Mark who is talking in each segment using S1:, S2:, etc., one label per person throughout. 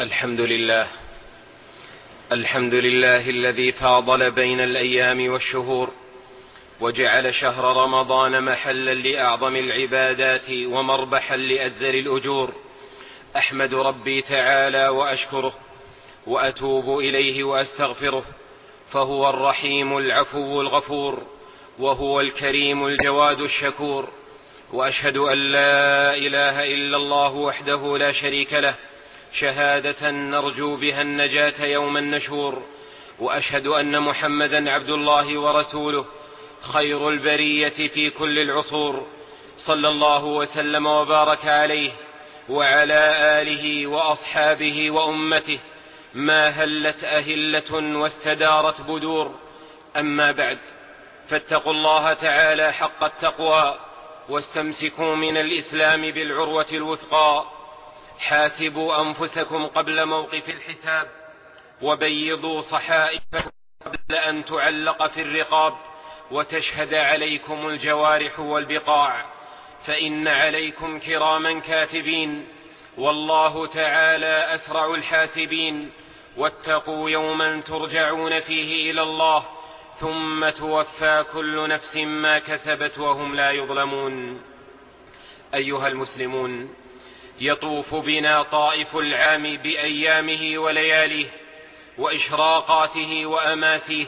S1: الحمد لله الذي فاضل بين الأيام والشهور، وجعل شهر رمضان محلا لأعظم العبادات ومربحا لأجزل الأجور. أحمد ربي تعالى وأشكره وأتوب إليه وأستغفره، فهو الرحيم العفو الغفور، وهو الكريم الجواد الشكور. وأشهد أن لا إله إلا الله وحده لا شريك له، شهادة نرجو بها النجاة يوم النشور. وأشهد أن محمدا عبد الله ورسوله، خير البرية في كل العصور، صلى الله وسلم وبارك عليه وعلى آله وأصحابه وأمته، ما هلت أهلة واستدارت بدور. أما بعد، فاتقوا الله تعالى حق التقوى، واستمسكوا من الإسلام بالعروة الوثقى. حاسبوا أنفسكم قبل موقف الحساب، وبيضوا صحائفكم قبل أن تعلق في الرقاب، وتشهد عليكم الجوارح والبقاع، فإن عليكم كراما كاتبين، والله تعالى أسرع الحاسبين. واتقوا يوما ترجعون فيه إلى الله، ثم توفى كل نفس ما كسبت وهم لا يظلمون. أيها المسلمون، يطوف بنا طائف العام بأيامه ولياليه، وإشراقاته وأماسيه،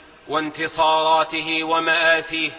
S1: وانتصاراته ومآسيه،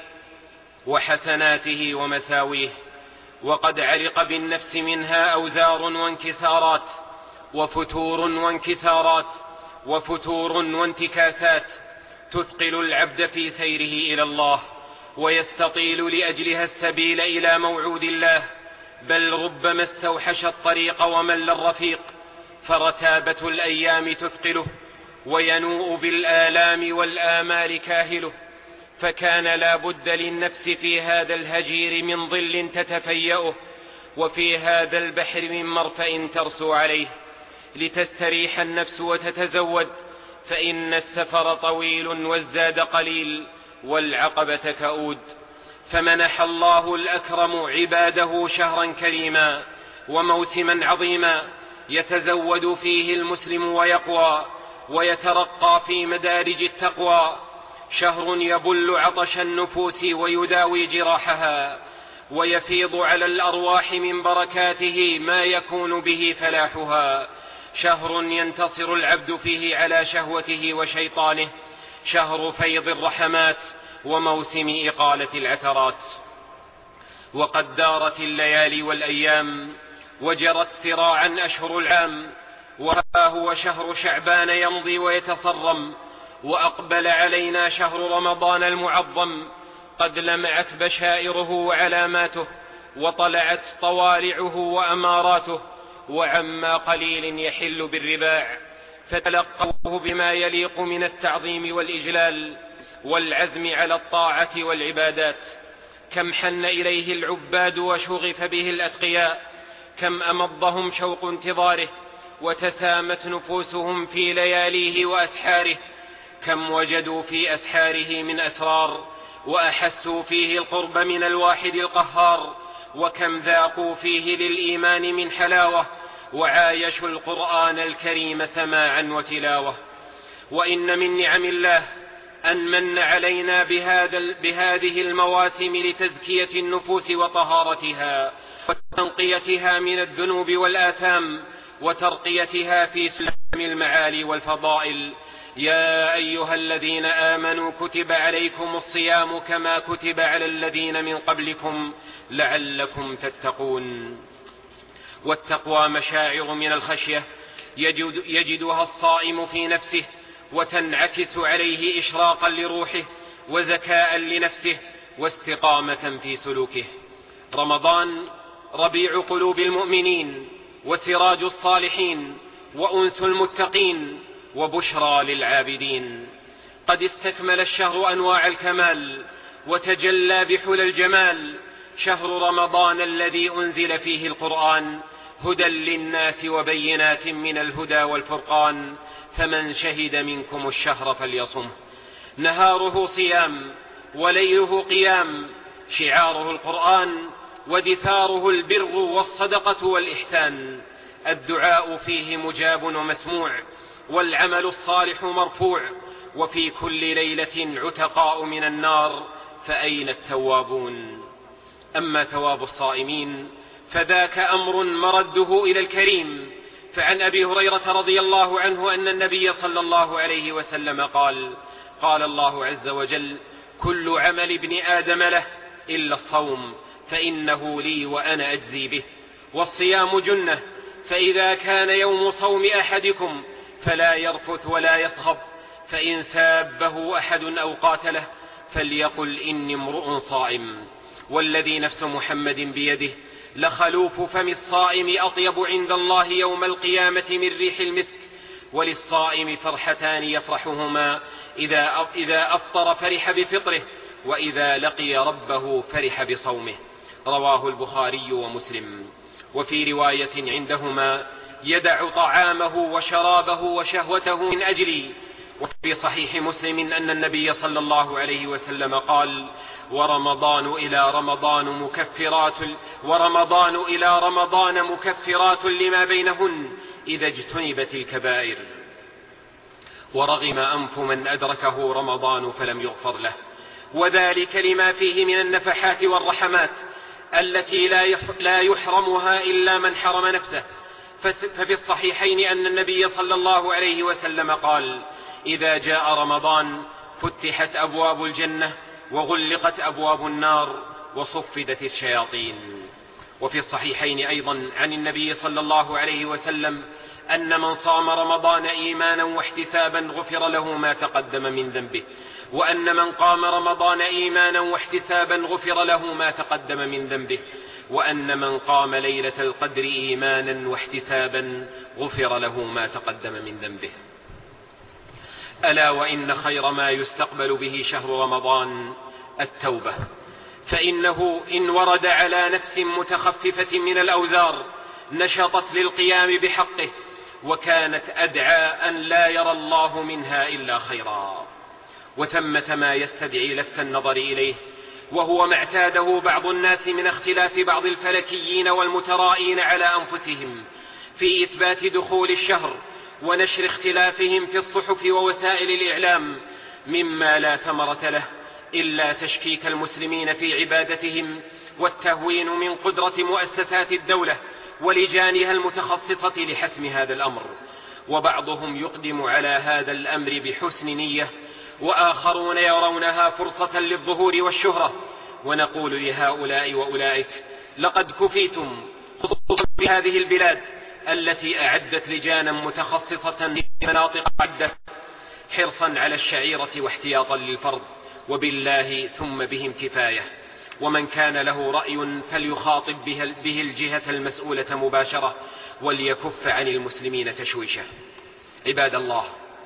S1: وحسناته ومساويه، وقد علق بالنفس منها أوزار وانكسارات، وفتور وانكسارات، وفتور وانتكاسات، تثقل العبد في سيره إلى الله، ويستطيل لأجلها السبيل إلى موعود الله، بل ربما استوحش الطريق ومل الرفيق، فرتابة الأيام تثقله، وينوء بالآلام والآمال كاهله. فكان لا بد للنفس في هذا الهجير من ظل تتفيأه، وفي هذا البحر من مرفأ ترسو عليه، لتستريح النفس وتتزود، فإن السفر طويل والزاد قليل، والعقبة كؤود. فمنح الله الأكرم عباده شهرا كريما وموسما عظيما، يتزود فيه المسلم ويقوى ويترقى في مدارج التقوى. شهر يبل عطش النفوس ويداوي جراحها، ويفيض على الأرواح من بركاته ما يكون به فلاحها. شهر ينتصر العبد فيه على شهوته وشيطانه، شهر فيض الرحمات وموسم إقالة العثرات. وقد دارت الليالي والأيام، وجرت سراعا أشهر العام، وها هو شهر شعبان يمضي ويتصرم، وأقبل علينا شهر رمضان المعظم، قد لمعت بشائره وعلاماته، وطلعت طوالعه وأماراته، وعما قليل يحل بالرباع، فتلقوه بما يليق من التعظيم والإجلال والعزم على الطاعة والعبادات. كم حن إليه العباد وشغف به الأتقياء، كم أمضهم شوق انتظاره، وتسامت نفوسهم في لياليه وأسحاره. كم وجدوا في أسحاره من أسرار، وأحسوا فيه القرب من الواحد القهار، وكم ذاقوا فيه للإيمان من حلاوة، وعايشوا القرآن الكريم سماعا وتلاوة. وإن من نعم الله أن من علينا بهذه المواسم لتزكية النفوس وطهارتها، وتنقيتها من الذنوب والآثام، وترقيتها في سلم المعالي والفضائل. يا أيها الذين آمنوا كتب عليكم الصيام كما كتب على الذين من قبلكم لعلكم تتقون. والتقوى مشاعر من الخشية يجدها الصائم في نفسه، وتنعكس عليه إشراقا لروحه، وزكاء لنفسه، واستقامة في سلوكه. رمضان ربيع قلوب المؤمنين، وسراج الصالحين، وأنس المتقين، وبشرى للعابدين. قد استكمل الشهر أنواع الكمال، وتجلى بحلى الجمال. شهر رمضان الذي أنزل فيه القرآن هدى للناس وبينات من الهدى والفرقان، فمن شهد منكم الشهر فليصمه. نهاره صيام وليله قيام، شعاره القرآن، ودثاره البر والصدقة والإحسان. الدعاء فيه مجاب ومسموع، والعمل الصالح مرفوع، وفي كل ليلة عتقاء من النار، فأين التوابون؟ أما ثواب الصائمين فذاك أمر مرده إلى الكريم. فعن أبي هريرة رضي الله عنه أن النبي صلى الله عليه وسلم قال الله عز وجل: كل عمل ابن آدم له إلا الصوم فإنه لي وأنا أجزي به، والصيام جنة، فإذا كان يوم صوم أحدكم فلا يرفث ولا يصخب، فإن سابه أحد أو قاتله فليقل إني امرؤ صائم، والذي نفس محمد بيده لخلوف فم الصائم أطيب عند الله يوم القيامة من ريح المسك. وللصائم فرحتان يفرحهما: إذا أفطر فرح بفطره، وإذا لقي ربه فرح بصومه. رواه البخاري ومسلم. وفي رواية عندهما: يدع طعامه وشرابه وشهوته من أجلي. وفي صحيح مسلم أن النبي صلى الله عليه وسلم قال: ورمضان إلى رمضان مكفرات لما بينهن إذا اجتنبت الكبائر. ورغم أنف من أدركه رمضان فلم يغفر له، وذلك لما فيه من النفحات والرحمات التي لا يحرمها إلا من حرم نفسه. ففي الصحيحين أن النبي صلى الله عليه وسلم قال: إذا جاء رمضان فتحت أبواب الجنة وغلقت أبواب النار وصفدت الشياطين. وفي الصحيحين أيضا عن النبي صلى الله عليه وسلم أن من صام رمضان إيمانا واحتسابا غفر له ما تقدم من ذنبه، وأن من قام رمضان إيمانا واحتسابا غفر له ما تقدم من ذنبه، وأن من قام ليلة القدر إيمانا واحتسابا غفر له ما تقدم من ذنبه. ألا وإن خير ما يستقبل به شهر رمضان التوبة، فإنه إن ورد على نفس متخففة من الأوزار نشطت للقيام بحقه، وكانت أدعى أن لا يرى الله منها إلا خيرا. وثمة ما يستدعي لفت النظر إليه، وهو ما اعتاده بعض الناس من اختلاف بعض الفلكيين والمترائين على أنفسهم في إثبات دخول الشهر، ونشر اختلافهم في الصحف ووسائل الإعلام، مما لا ثمرة له إلا تشكيك المسلمين في عبادتهم، والتهوين من قدرة مؤسسات الدولة ولجانها المتخصصة لحسم هذا الأمر. وبعضهم يقدم على هذا الأمر بحسن نية، وآخرون يرونها فرصة للظهور والشهرة. ونقول لهؤلاء وأولئك: لقد كفيتم، خصوصا في هذه البلاد التي أعدت لجانا متخصصة في مناطق عدة حرصا على الشعيرة واحتياطا للفرض، وبالله ثم بهم كفاية. ومن كان له رأي فليخاطب به الجهة المسؤولة مباشرة، وليكف عن المسلمين تشويشه. عباد الله،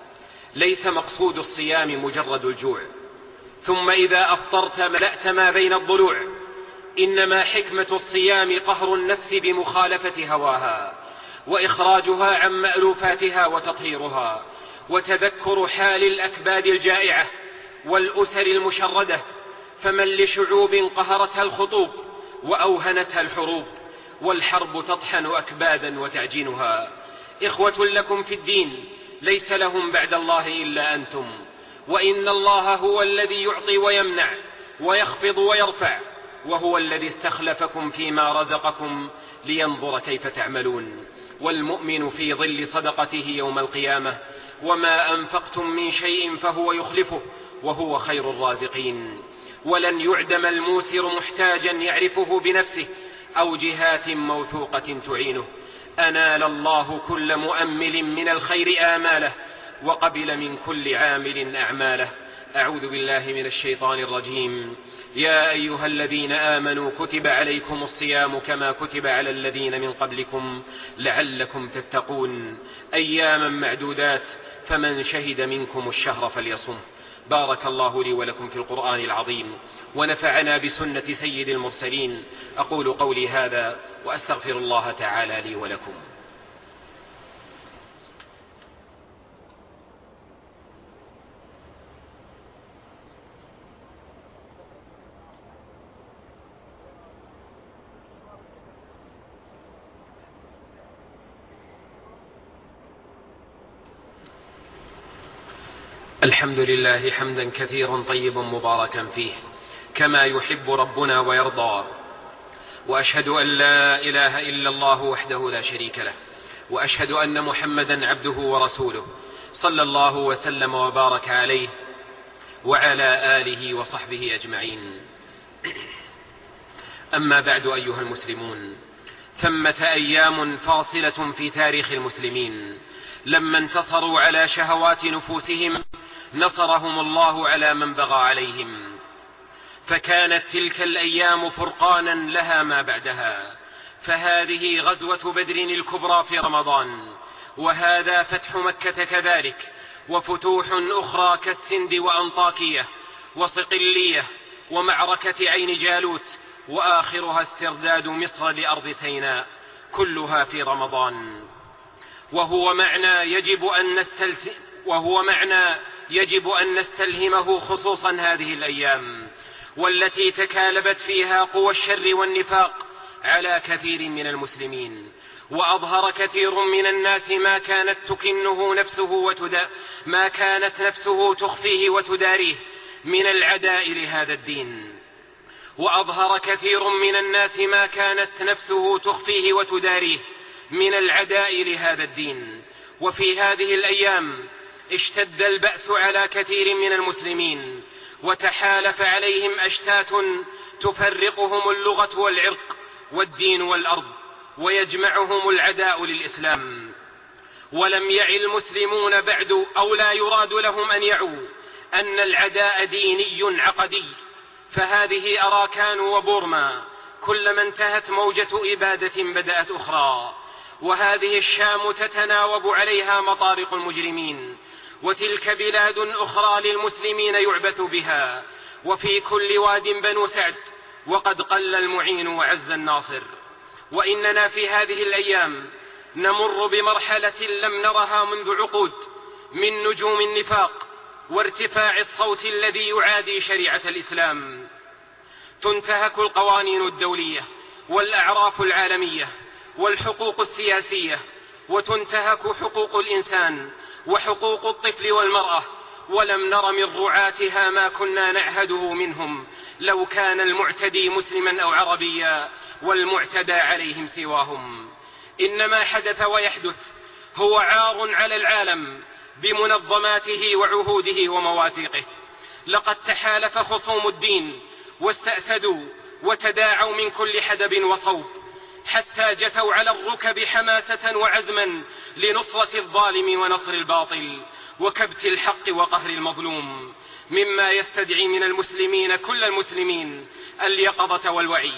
S1: ليس مقصود الصيام مجرد الجوع ثم إذا أفطرت ملأت ما بين الضلوع، إنما حكمة الصيام قهر النفس بمخالفة هواها، وإخراجها عن مألوفاتها وتطهيرها، وتذكر حال الأكباد الجائعة والأسر المشردة. فمن لشعوب قهرتها الخطوب وأوهنتها الحروب، والحرب تطحن أكبادا وتعجينها. إخوة لكم في الدين ليس لهم بعد الله إلا أنتم، وإن الله هو الذي يعطي ويمنع ويخفض ويرفع، وهو الذي استخلفكم فيما رزقكم لينظر كيف تعملون. والمؤمن في ظل صدقته يوم القيامة: وما أنفقتم من شيء فهو يخلفه وهو خير الرازقين. ولن يعدم الموسر محتاجا يعرفه بنفسه أو جهات موثوقة تعينه. أنال الله كل مؤمل من الخير آماله، وقبل من كل عامل أعماله. أعوذ بالله من الشيطان الرجيم. يا أيها الذين آمنوا كتب عليكم الصيام كما كتب على الذين من قبلكم لعلكم تتقون، أياما معدودات، فمن شهد منكم الشهر فليصمه. بارك الله لي ولكم في القرآن العظيم، ونفعنا بسنة سيد المرسلين. أقول قولي هذا وأستغفر الله تعالى لي ولكم. الحمد لله حمدا كثيرا طيبا مباركا فيه كما يحب ربنا ويرضى، وأشهد أن لا إله إلا الله وحده لا شريك له، وأشهد أن محمدا عبده ورسوله صلى الله وسلم وبارك عليه وعلى آله وصحبه أجمعين. أما بعد أيها المسلمون، ثمة أيام فاصلة في تاريخ المسلمين لما انتصروا على شهوات نفوسهم نصرهم الله على من بغى عليهم، فكانت تلك الأيام فرقانا لها ما بعدها، فهذه غزوة بدر الكبرى في رمضان، وهذا فتح مكة كذلك، وفتوح أخرى كالسند وأنطاكية وصقلية ومعركة عين جالوت، وآخرها استرداد مصر لأرض سيناء، كلها في رمضان. وهو معنى يجب أن نستلهمه خصوصا هذه الأيام، والتي تكالبت فيها قوى الشر والنفاق على كثير من المسلمين، وأظهر كثير من الناس ما كانت نفسه تخفيه وتداريه من العداء لهذا الدين، وأظهر كثير من الناس ما كانت نفسه تخفيه وتداريه من العداء لهذا الدين. وفي هذه الأيام اشتد البأس على كثير من المسلمين، وتحالف عليهم أشتات تفرقهم اللغة والعرق والدين والأرض، ويجمعهم العداء للإسلام. ولم يعي المسلمون بعد، أو لا يراد لهم أن يعوا، أن العداء ديني عقدي، فهذه أراكان وبورما كلما انتهت موجة إبادة بدأت أخرى، وهذه الشام تتناوب عليها مطارق المجرمين، وتلك بلاد أخرى للمسلمين يعبث بها، وفي كل واد بنو سعد، وقد قل المعين وعز الناصر. وإننا في هذه الأيام نمر بمرحلة لم نرها منذ عقود من نجوم النفاق وارتفاع الصوت الذي يعادي شريعة الإسلام. تنتهك القوانين الدولية والأعراف العالمية والحقوق السياسية، وتنتهك حقوق الإنسان وحقوق الطفل والمرأة، ولم نر من رعاتها ما كنا نعهده منهم لو كان المعتدي مسلما أو عربيا والمعتدى عليهم سواهم. إنما حدث ويحدث هو عار على العالم بمنظماته وعهوده ومواثيقه. لقد تحالف خصوم الدين واستأسدوا وتداعوا من كل حدب وصوب، حتى جثوا على الركب حماسة وعزما لنصرة الظالم ونصر الباطل وكبت الحق وقهر المظلوم، مما يستدعي من المسلمين كل المسلمين اليقظة والوعي،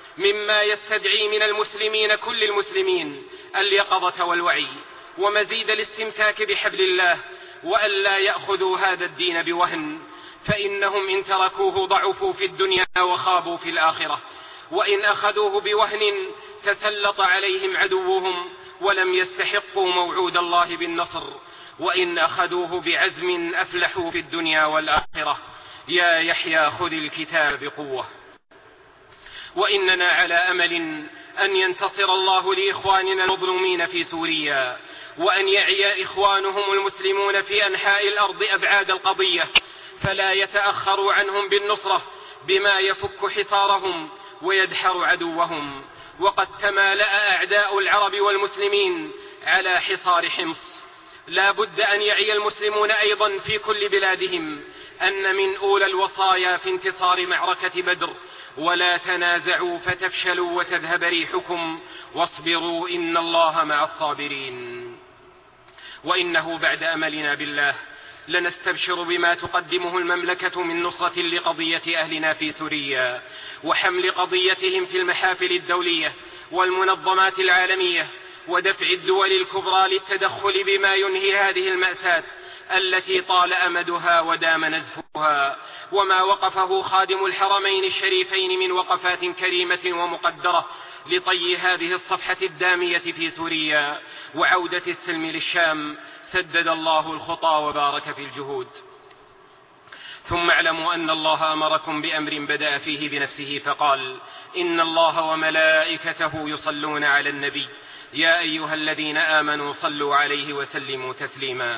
S1: ومزيد الاستمساك بحبل الله، وألا يأخذوا هذا الدين بوهن، فإنهم إن تركوه ضعفوا في الدنيا وخابوا في الآخرة، وإن أخذوه بوهن تسلط عليهم عدوهم ولم يستحقوا موعود الله بالنصر، وإن أخذوه بعزم أفلحوا في الدنيا والآخرة. يا يحيى خذ الكتاب بقوة. وإننا على أمل أن ينتصر الله لإخواننا المظلومين في سوريا، وأن يعي إخوانهم المسلمون في أنحاء الأرض أبعاد القضية، فلا يتأخروا عنهم بالنصرة بما يفك حصارهم ويدحر عدوهم. وقد تمالأ أعداء العرب والمسلمين على حصار حمص. لا بد أن يعي المسلمون أيضا في كل بلادهم أن من أولى الوصايا في انتصار معركة بدر: ولا تنازعوا فتفشلوا وتذهب ريحكم واصبروا إن الله مع الصابرين. وإنه بعد أملنا بالله لنستبشر بما تقدمه المملكة من نصرة لقضية أهلنا في سوريا، وحمل قضيتهم في المحافل الدولية والمنظمات العالمية، ودفع الدول الكبرى للتدخل بما ينهي هذه المأساة التي طال أمدها ودام نزفها. وما وقفه خادم الحرمين الشريفين من وقفات كريمة ومقدرة لطي هذه الصفحة الدامية في سوريا وعودة السلم للشام، سدد الله الخطى وبارك في الجهود. ثم اعلموا أن الله أمركم بأمر بدأ فيه بنفسه فقال: إن الله وملائكته يصلون على النبي يا أيها الذين آمنوا صلوا عليه وسلموا تسليما.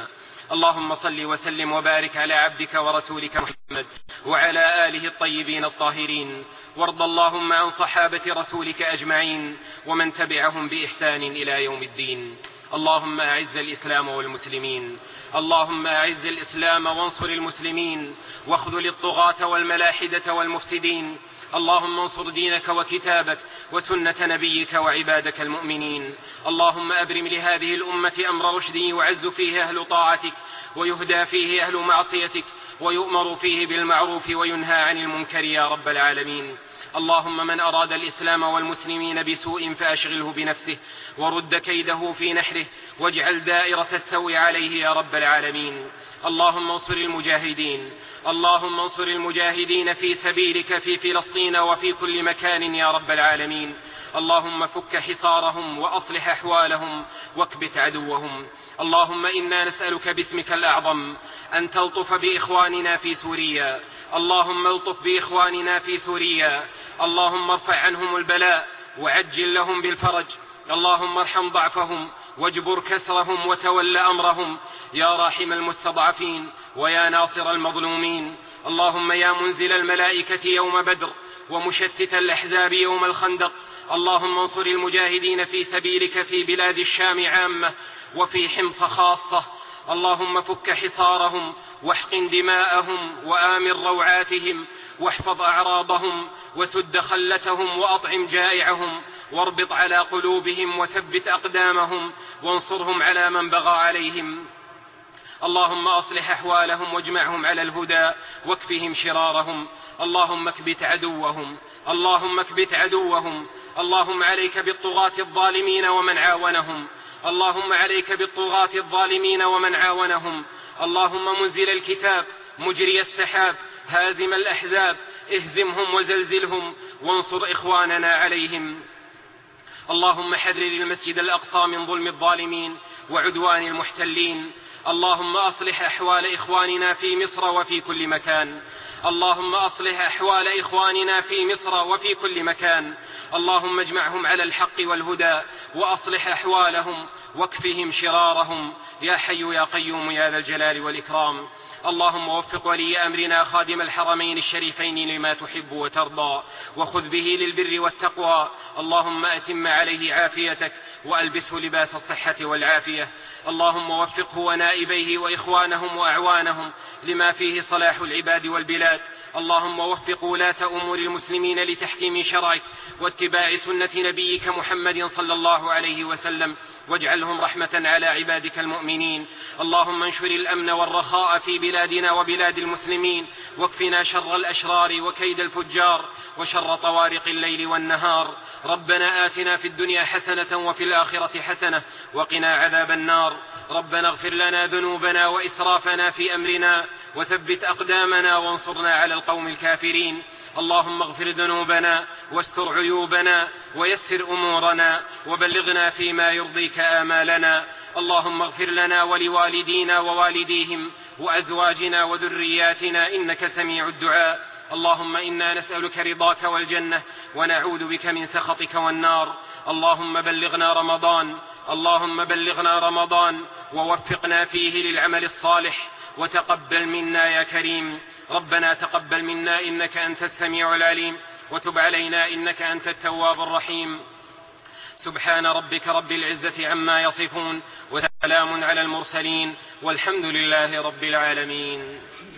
S1: اللهم صل وسلم وبارك على عبدك ورسولك محمد وعلى آله الطيبين الطاهرين، وارض اللهم عن صحابة رسولك أجمعين ومن تبعهم بإحسان إلى يوم الدين. اللهم أعز الإسلام والمسلمين، اللهم أعز الإسلام وانصر المسلمين، واخذل الطغاة والملاحدة والمفسدين. اللهم انصر دينك وكتابك وسنة نبيك وعبادك المؤمنين. اللهم أبرم لهذه الأمة أمر رشد يعز فيه أهل طاعتك ويهدى فيه أهل معصيتك ويؤمر فيه بالمعروف وينهى عن المنكر يا رب العالمين. اللهم من أراد الإسلام والمسلمين بسوء فأشغله بنفسه ورد كيده في نحره واجعل دائرة السوء عليه يا رب العالمين. اللهم انصر المجاهدين، اللهم انصر المجاهدين في سبيلك في فلسطين وفي كل مكان يا رب العالمين. اللهم فك حصارهم وأصلح أحوالهم واكبت عدوهم. اللهم إنا نسألك باسمك الأعظم أن تلطف بإخواننا في سوريا، اللهم الطف بإخواننا في سوريا، اللهم ارفع عنهم البلاء وعجل لهم بالفرج. اللهم ارحم ضعفهم واجبر كسرهم وتول أمرهم يا راحم المستضعفين ويا ناصر المظلومين. اللهم يا منزل الملائكة يوم بدر ومشتت الأحزاب يوم الخندق، اللهم انصر المجاهدين في سبيلك في بلاد الشام عامة وفي حمص خاصة. اللهم فك حصارهم واحقن دماءهم وآمن روعاتهم واحفظ أعراضهم وسد خلتهم وأطعم جائعهم واربط على قلوبهم وثبت أقدامهم وانصرهم على من بغى عليهم. اللهم أصلح أحوالهم واجمعهم على الهدى واكفهم شرارهم. اللهم اكبت عدوهم، اللهم اكبت عدوهم. اللهم عليك بالطغاة الظالمين ومن عاونهم، اللهم عليك بالطغاة الظالمين ومن عاونهم. اللهم منزل الكتاب مجري السحاب هازم الأحزاب اهزمهم وزلزلهم وانصر إخواننا عليهم. اللهم حرر المسجد الأقصى من ظلم الظالمين وعدوان المحتلين. اللهم أصلح أحوال إخواننا في مصر وفي كل مكان، اللهم أصلح أحوال إخواننا في مصر وفي كل مكان. اللهم اجمعهم على الحق والهدى وأصلح أحوالهم واكفهم شرارهم يا حي يا قيوم يا ذا الجلال والإكرام. اللهم وفق ولي أمرنا خادم الحرمين الشريفين لما تحب وترضى وخذ به للبر والتقوى. اللهم أتم عليه عافيتك وألبسه لباس الصحة والعافية. اللهم وفقه ونائبيه وإخوانهم وأعوانهم لما فيه صلاح العباد والبلاد. اللهم وفق ولاة أمور المسلمين لتحكيم شرعك واتباع سنة نبيك محمد صلى الله عليه وسلم واجعلهم رحمة على عبادك المؤمنين. اللهم انشر الأمن والرخاء في بلادنا وبلاد المسلمين واكفنا شر الأشرار وكيد الفجار وشر طوارق الليل والنهار. ربنا آتنا في الدنيا حسنة وفي الآخرة حسنة وقنا عذاب النار. ربنا اغفر لنا ذنوبنا وإسرافنا في أمرنا وثبت أقدامنا وانصرنا على القوم الكافرين. اللهم اغفر ذنوبنا واستر عيوبنا ويسر أمورنا وبلغنا فيما يرضيك آمالنا. اللهم اغفر لنا ولوالدينا ووالديهم وأزواجنا وذرياتنا إنك سميع الدعاء. اللهم إنا نسألك رضاك والجنة ونعوذ بك من سخطك والنار. اللهم بلغنا رمضان، اللهم بلغنا رمضان ووفقنا فيه للعمل الصالح وتقبل منا يا كريم. ربنا تقبل منا إنك أنت السميع العليم وتب علينا إنك أنت التواب الرحيم. سبحان ربك رب العزة عما يصفون وسلام على المرسلين والحمد لله رب العالمين.